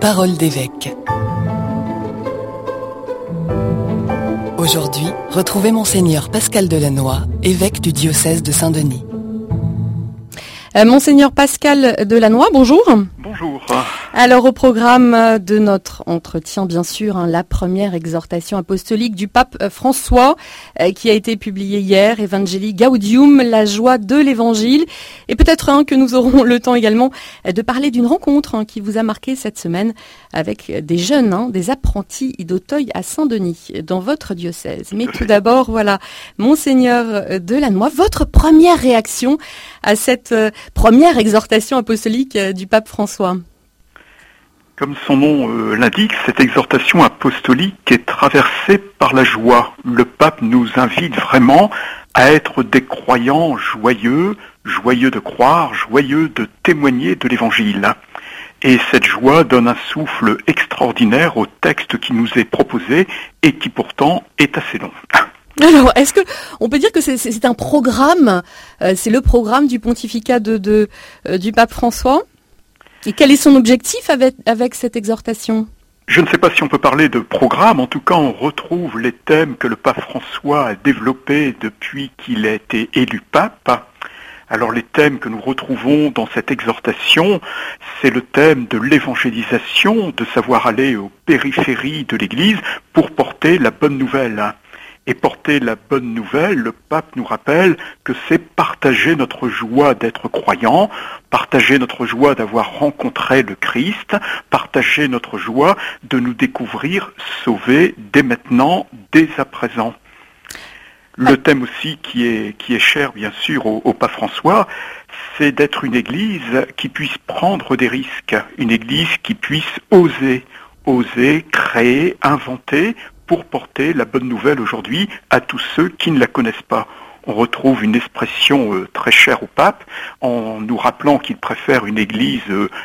Parole d'évêque. Aujourd'hui, retrouvez Monseigneur Pascal Delannoy, évêque du diocèse de Saint-Denis. Monseigneur Pascal Delannoy, bonjour. Bonjour. Alors au programme de notre entretien, bien sûr, la première exhortation apostolique du pape François qui a été publiée hier, Evangelii Gaudium, la joie de l'évangile. Et peut-être que nous aurons le temps également de parler d'une rencontre qui vous a marqué cette semaine avec des jeunes, des apprentis d'Auteuil à Saint-Denis, dans votre diocèse. Mais tout d'abord, voilà, Monseigneur Delannoy, votre première réaction à cette première exhortation apostolique du pape François. Comme son nom l'indique, cette exhortation apostolique est traversée par la joie. Le pape nous invite vraiment à être des croyants joyeux, joyeux de croire, joyeux de témoigner de l'évangile. Et cette joie donne un souffle extraordinaire au texte qui nous est proposé et qui pourtant est assez long. Alors, est-ce que on peut dire que c'est un programme, c'est le programme du pontificat du pape François? Et quel est son objectif avec cette exhortation? Je ne sais pas si on peut parler de programme, en tout cas on retrouve les thèmes que le pape François a développés depuis qu'il a été élu pape. Alors les thèmes que nous retrouvons dans cette exhortation, c'est le thème de l'évangélisation, de savoir aller aux périphéries de l'Église pour porter la bonne nouvelle. Et porter la bonne nouvelle, le pape nous rappelle que c'est partager notre joie d'être croyant, partager notre joie d'avoir rencontré le Christ, partager notre joie de nous découvrir sauvés dès maintenant, dès à présent. Le thème aussi qui est cher bien sûr au pape François, c'est d'être une église qui puisse prendre des risques, une église qui puisse oser créer, inventer, pour porter la bonne nouvelle aujourd'hui à tous ceux qui ne la connaissent pas. On retrouve une expression très chère au pape en nous rappelant qu'il préfère une église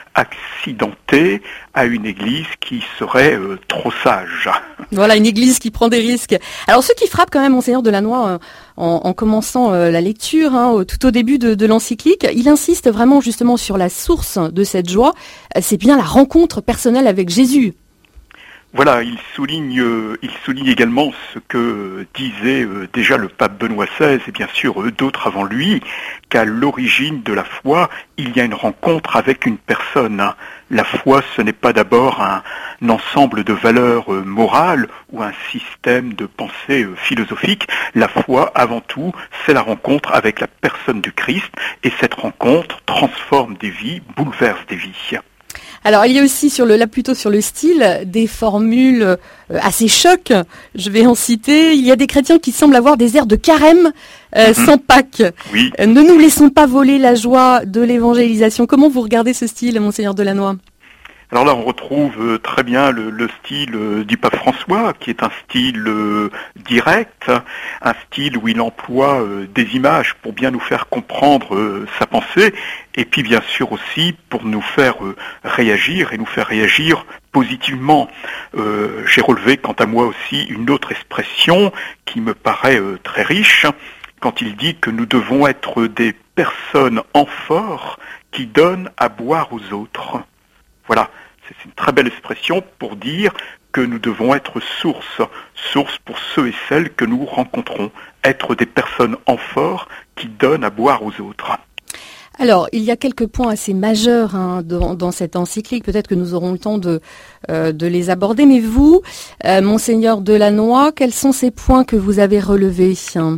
accidentée à une église qui serait trop sage. Voilà, une église qui prend des risques. Alors ce qui frappe quand même Monseigneur Delannoy en commençant la lecture, tout au début de l'encyclique, il insiste vraiment justement sur la source de cette joie, c'est bien la rencontre personnelle avec Jésus. Voilà, il souligne également ce que disait déjà le pape Benoît XVI et bien sûr d'autres avant lui, qu'à l'origine de la foi, il y a une rencontre avec une personne. La foi, ce n'est pas d'abord un ensemble de valeurs morales ou un système de pensée philosophique. La foi, avant tout, c'est la rencontre avec la personne du Christ et cette rencontre transforme des vies, bouleverse des vies. Alors, il y a aussi plutôt sur le style, des formules assez chocs. Je vais en citer. Il y a des chrétiens qui semblent avoir des airs de carême sans Pâques. Oui. Ne nous laissons pas voler la joie de l'évangélisation. Comment vous regardez ce style, Monseigneur Delannoy ? Alors là, on retrouve très bien le style du pape François, qui est un style direct, un style où il emploie des images pour bien nous faire comprendre sa pensée, et puis bien sûr aussi pour nous faire réagir, et nous faire réagir positivement. J'ai relevé quant à moi aussi une autre expression qui me paraît très riche, quand il dit que nous devons être des personnes amphores qui donnent à boire aux autres. Voilà, c'est une très belle expression pour dire que nous devons être source pour ceux et celles que nous rencontrons, être des personnes amphores qui donnent à boire aux autres. Alors, il y a quelques points assez majeurs dans cette encyclique, peut-être que nous aurons le temps de les aborder, mais vous, Monseigneur Delannoy, quels sont ces points que vous avez relevés ?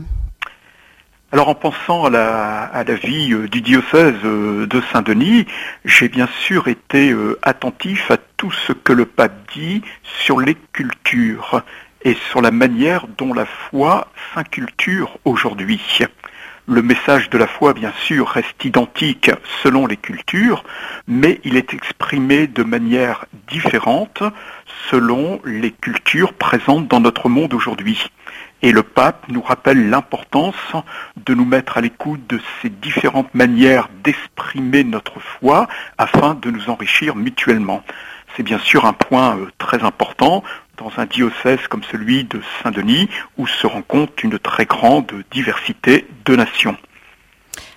Alors en pensant à la vie du diocèse de Saint-Denis, j'ai bien sûr été attentif à tout ce que le pape dit sur les cultures et sur la manière dont la foi s'inculture aujourd'hui. Le message de la foi, bien sûr, reste identique selon les cultures, mais il est exprimé de manière différente selon les cultures présentes dans notre monde aujourd'hui. Et le pape nous rappelle l'importance de nous mettre à l'écoute de ces différentes manières d'exprimer notre foi afin de nous enrichir mutuellement. C'est bien sûr un point très important dans un diocèse comme celui de Saint-Denis où se rencontre une très grande diversité de nations.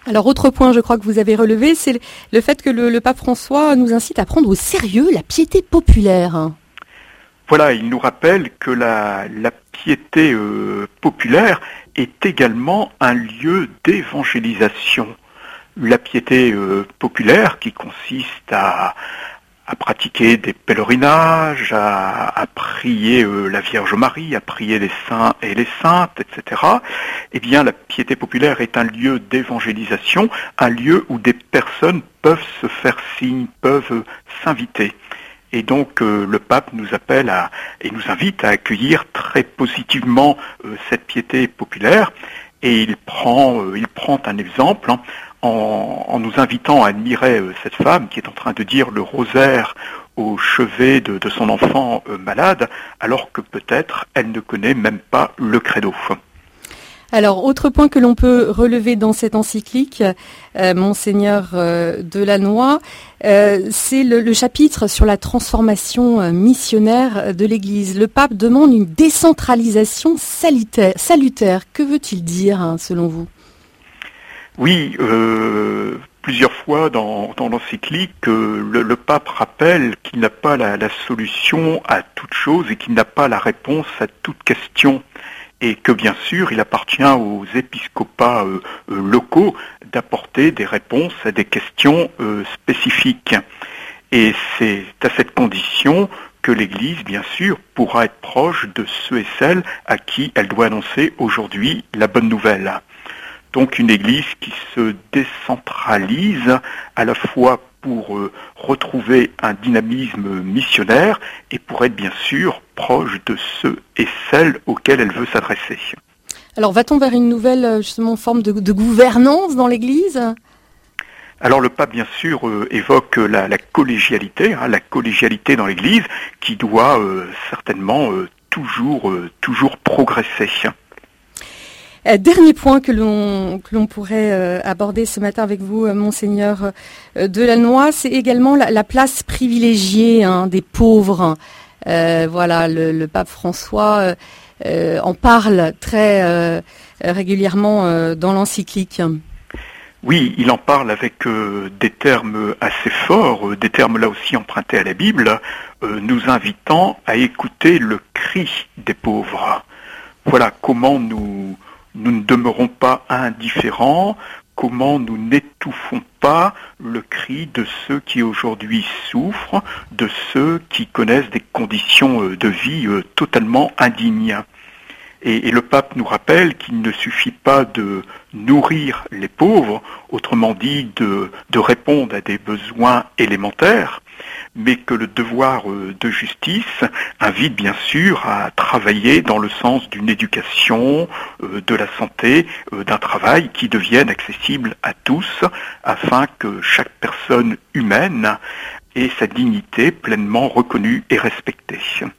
Alors, autre point, je crois que vous avez relevé, c'est le fait que le pape François nous incite à prendre au sérieux la piété populaire. Voilà, il nous rappelle que la piété populaire est également un lieu d'évangélisation. La piété populaire qui consiste à pratiquer des pèlerinages, à prier la Vierge Marie, à prier les saints et les saintes, etc. Eh bien, la piété populaire est un lieu d'évangélisation, un lieu où des personnes peuvent se faire signe, peuvent s'inviter. Et donc, le pape nous appelle et nous invite à accueillir très positivement cette piété populaire. Et il prend un exemple, en nous invitant à admirer cette femme qui est en train de dire le rosaire au chevet de son enfant malade, alors que peut-être elle ne connaît même pas le credo. Alors, autre point que l'on peut relever dans cette encyclique, Monseigneur Delannoy, c'est le chapitre sur la transformation missionnaire de l'Église. Le pape demande une décentralisation salutaire. Que veut-il dire, selon vous ? Oui, plusieurs fois dans l'encyclique, le pape rappelle qu'il n'a pas la solution à toute chose et qu'il n'a pas la réponse à toute question. Et que bien sûr, il appartient aux épiscopats locaux d'apporter des réponses à des questions spécifiques. Et c'est à cette condition que l'Église, bien sûr, pourra être proche de ceux et celles à qui elle doit annoncer aujourd'hui la bonne nouvelle. Donc une Église qui se décentralise à la fois pour retrouver un dynamisme missionnaire et pour être bien sûr proche de ceux et celles auxquels elle veut s'adresser. Alors va-t-on vers une nouvelle justement forme de gouvernance dans l'Église ? Alors le pape bien sûr évoque la collégialité, la collégialité dans l'Église qui doit certainement toujours progresser. Dernier point que l'on pourrait aborder ce matin avec vous, Monseigneur Delannoy, c'est également la place privilégiée des pauvres. Voilà, le pape François en parle très régulièrement dans l'encyclique. Oui, il en parle avec des termes assez forts, des termes là aussi empruntés à la Bible, nous invitant à écouter le cri des pauvres. Voilà comment nous ne demeurons pas indifférents, comment nous n'étouffons pas le cri de ceux qui aujourd'hui souffrent, de ceux qui connaissent des conditions de vie totalement indignes. Et le pape nous rappelle qu'il ne suffit pas de nourrir les pauvres, autrement dit de répondre à des besoins élémentaires, mais que le devoir de justice invite bien sûr à travailler dans le sens d'une éducation, de la santé, d'un travail qui devienne accessible à tous, afin que chaque personne humaine ait sa dignité pleinement reconnue et respectée.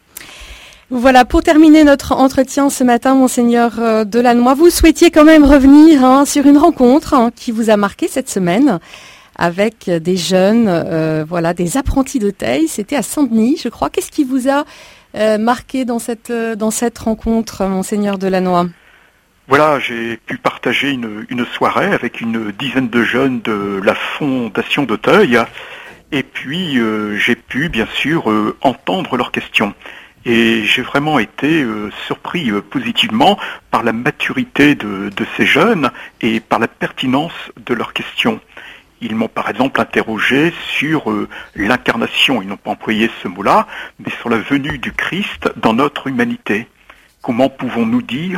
Voilà, pour terminer notre entretien ce matin, Monseigneur Delannoy, vous souhaitiez quand même revenir sur une rencontre qui vous a marqué cette semaine avec des jeunes, des apprentis d'Auteuil. C'était à Saint-Denis, je crois. Qu'est-ce qui vous a marqué dans cette rencontre, Monseigneur Delannoy ? Voilà, j'ai pu partager une soirée avec une dizaine de jeunes de la Fondation d'Auteuil. Et puis, j'ai pu, bien sûr, entendre leurs questions. Et j'ai vraiment été surpris positivement par la maturité de ces jeunes et par la pertinence de leurs questions. Ils m'ont par exemple interrogé sur l'incarnation, ils n'ont pas employé ce mot-là, mais sur la venue du Christ dans notre humanité. Comment pouvons-nous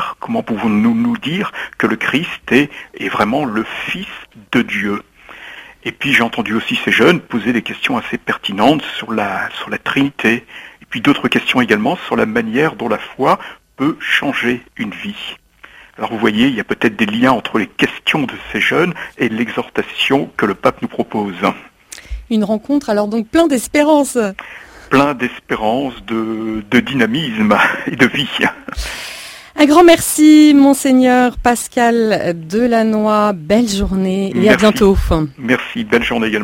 nous dire que le Christ est vraiment le Fils de Dieu ? Et puis j'ai entendu aussi ces jeunes poser des questions assez pertinentes sur la Trinité. Et puis d'autres questions également sur la manière dont la foi peut changer une vie. Alors vous voyez, il y a peut-être des liens entre les questions de ces jeunes et l'exhortation que le pape nous propose. Une rencontre alors donc plein d'espérance. Plein d'espérance, de dynamisme et de vie. Un grand merci, Monseigneur Pascal Delannoy. Belle journée et à bientôt. Merci, belle journée également.